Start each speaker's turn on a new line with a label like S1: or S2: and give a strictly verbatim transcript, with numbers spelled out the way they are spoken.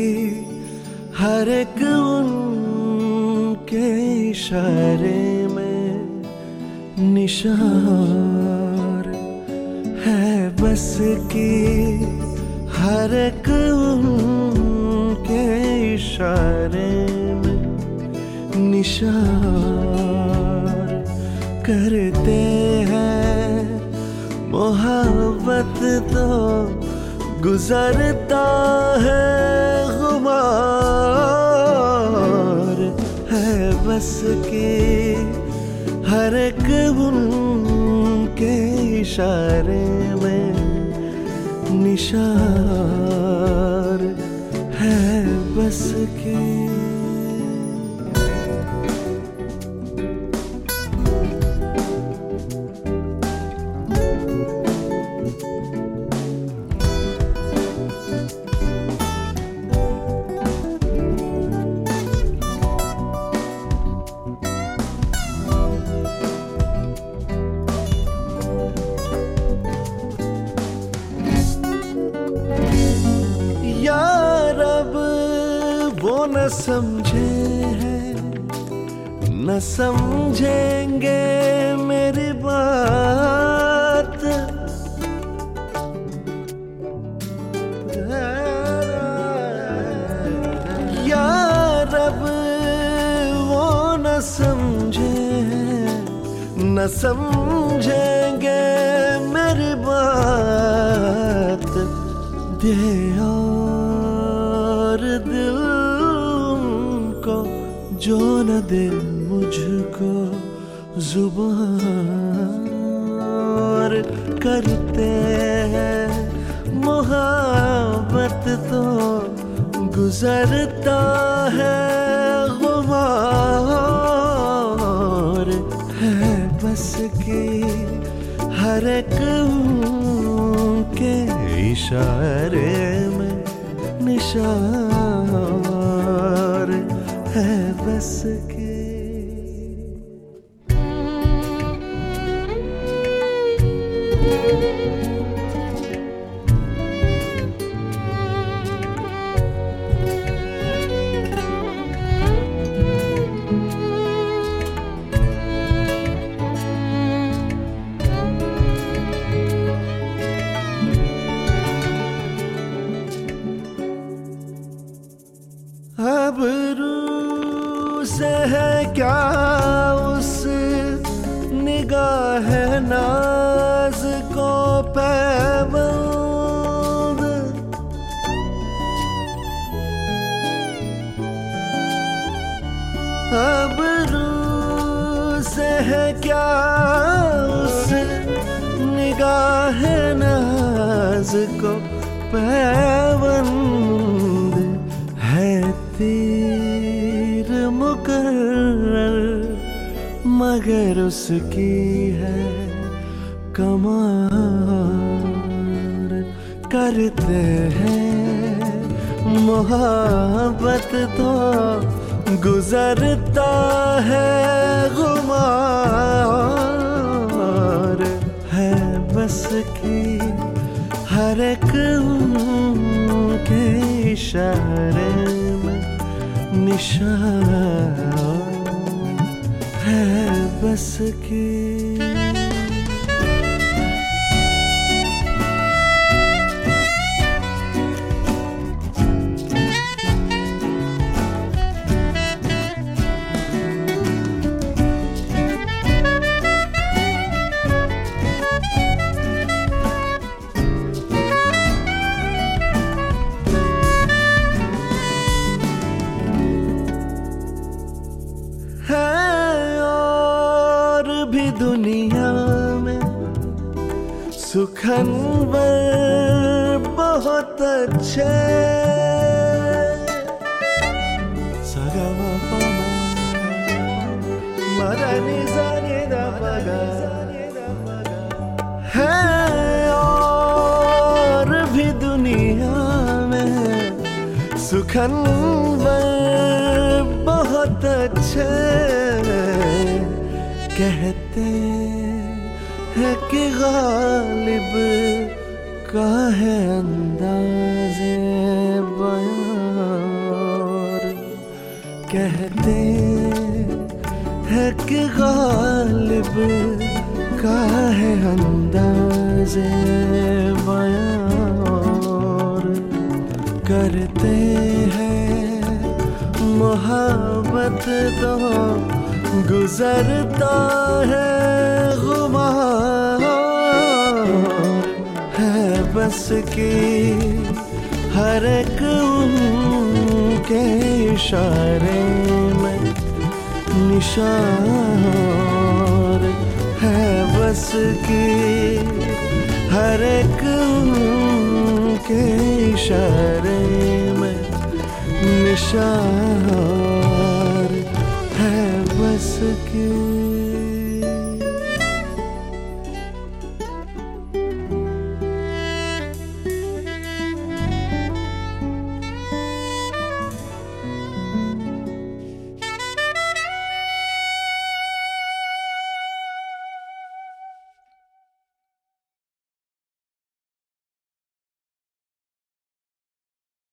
S1: हर एक उनके इशारे में निशार है बस की, हर एक उनके इशारे में निशार करते हैं। मोहब्बत तो गुजरता है गुमार है बस की, हर एक उनके इशारे में निशार है बस की। यार अब वो न समझे हैं, न समझेंगे मेरी बात। यार अब वो न समझे हैं, न समझेंगे मेरी बात। दे और दिल को जो न दे मुझको जुबान करते हैं। मोहब्बत तो गुजरता है गुमार है बस की, हर एक के इशारे में निशार है बस की। अब रू से है क्या उस निगाह नाज को पैबंद। अब रू से है क्या उस निगाह नाज को पैबंद है। तीर मुकर्रर मगर उसकी है कमार करते हैं। मोहब्बत तो गुजरता है गुमार है बस की, हर एक उनके इशारे में निशान है बस की। भी दुनिया में सुखनवर बहुत अच्छे। है और भी दुनिया में सुखनवर बहुत अच्छे। कहते हैं कि गालिब का है अंदाज़े बयां कहते हैं कि गालिब का है अंदाज़े बयां और करते हैं मोहब्बत तो गुजरता है गुमार है बस की हर एक उनके इशारे में निशान है बस की हर एक उनके इशारे में निशान है बस की।